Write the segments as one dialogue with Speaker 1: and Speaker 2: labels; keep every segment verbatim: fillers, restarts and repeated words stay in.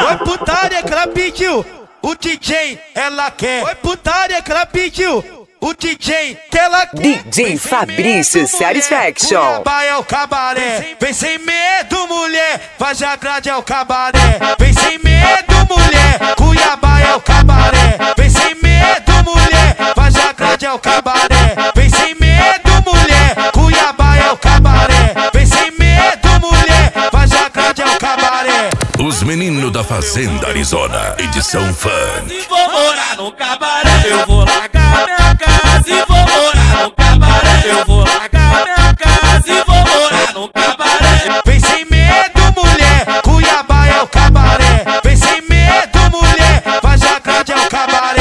Speaker 1: Oi putaria que ela pediu, o D J ela quer. Oi putaria que ela pediu, o D J que ela quer.
Speaker 2: D J Fabrício Satisfaction.
Speaker 1: Cuiabá é o cabaré. Vem sem medo, mulher, faz a grade é o cabaré. Vem sem medo, mulher, Cuiabá é o cabaré. Vem sem medo, mulher, faz a grade é o cabaré. Vem sem medo, mulher, Cuiabá é o cabaré. Vem sem medo, mulher, faz a grade é o cabaré.
Speaker 3: Os meninos da Fazenda Arizona, edição fã.
Speaker 4: Se vou morar no cabaré, eu vou largar minha casa e vou morar no cabaré. Eu vou largar minha casa e vou morar no cabaré.
Speaker 1: Vem sem medo, mulher, Cuiabá é o cabaré. Vem sem medo, mulher, faz a grade é o cabaré.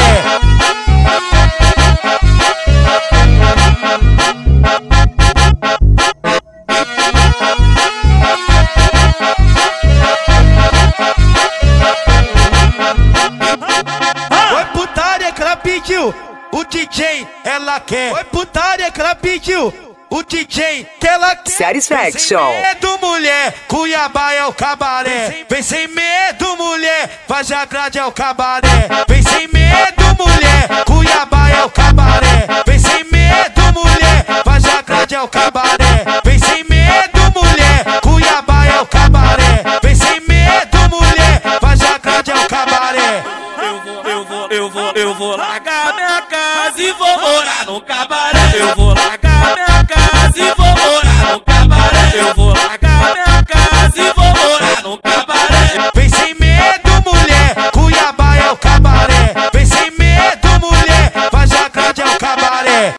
Speaker 1: Oi putaria que ela pediu, o D J ela quer. Oi putaria que ela pediu, o D J que ela quer.
Speaker 2: Satisfaction.
Speaker 1: Vem sem medo, mulher, Cuiabá é o cabaré. Vem sem medo, mulher, faz a grade é o cabaré. Vem sem medo, mulher, Cuiabá é o cabaré. Vem sem medo, mulher, faz a grade é o cabaré.